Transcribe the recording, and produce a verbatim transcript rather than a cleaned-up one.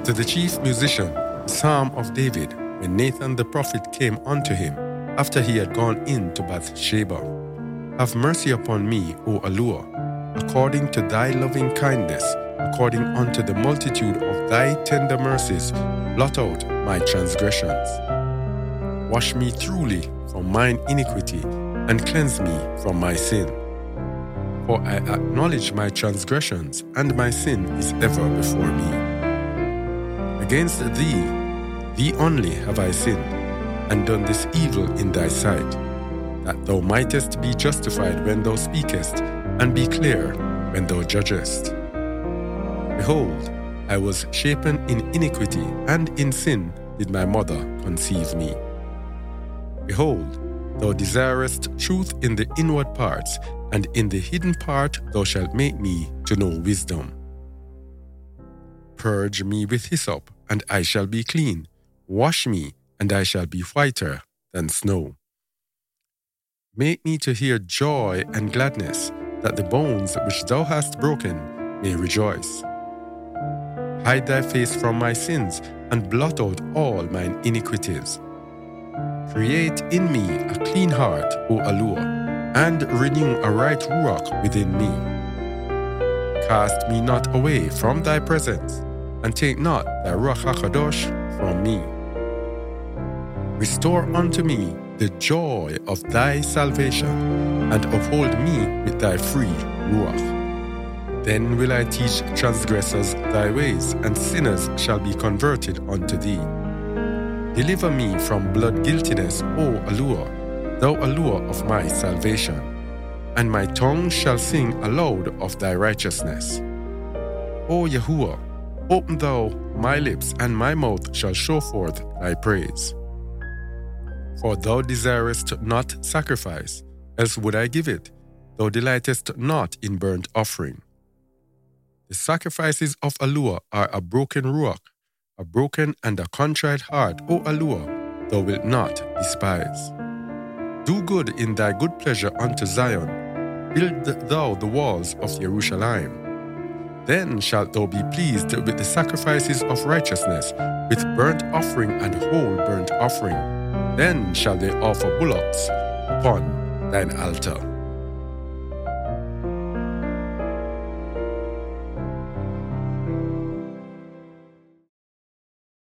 To the chief musician, the Psalm of David, when Nathan the prophet came unto him, after he had gone in to Bathsheba. Have mercy upon me, O Allure, according to thy loving kindness, according unto the multitude of thy tender mercies, blot out my transgressions. Wash me truly from mine iniquity, and cleanse me from my sin. For I acknowledge my transgressions, and my sin is ever before me. Against thee, thee only have I sinned, and done this evil in thy sight, that thou mightest be justified when thou speakest, and be clear when thou judgest. Behold, I was shapen in iniquity, and in sin did my mother conceive me. Behold, thou desirest truth in the inward parts, and in the hidden part thou shalt make me to know wisdom. Purge me with hyssop, and I shall be clean. Wash me, and I shall be whiter than snow. Make me to hear joy and gladness, that the bones which thou hast broken may rejoice. Hide thy face from my sins, and blot out all mine iniquities. Create in me a clean heart, O Allure, and renew a right ruach within me. Cast me not away from thy presence, and take not thy Ruach HaKadosh from me. Restore unto me the joy of thy salvation, and uphold me with thy free ruach. Then will I teach transgressors thy ways, and sinners shall be converted unto thee. Deliver me from blood guiltiness, O Allure, thou Allure of my salvation, and my tongue shall sing aloud of thy righteousness. O Yahuwah, open thou my lips, and my mouth shall show forth thy praise. For thou desirest not sacrifice, else would I give it. Thou delightest not in burnt offering. The sacrifices of Allure are a broken ruach, a broken and a contrite heart, O Allure, thou wilt not despise. Do good in thy good pleasure unto Zion. Build thou the walls of Jerusalem. Then shalt thou be pleased with the sacrifices of righteousness, with burnt offering and whole burnt offering. Then shall they offer bullocks upon thine altar.